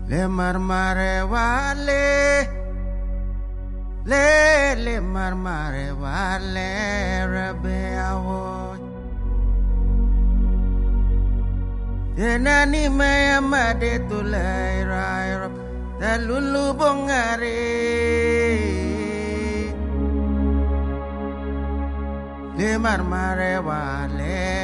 Le marmare wale, le marmare wale, rabe awo. Yenani me amade tulai rai rap, talulu bongare. Le marmare wale.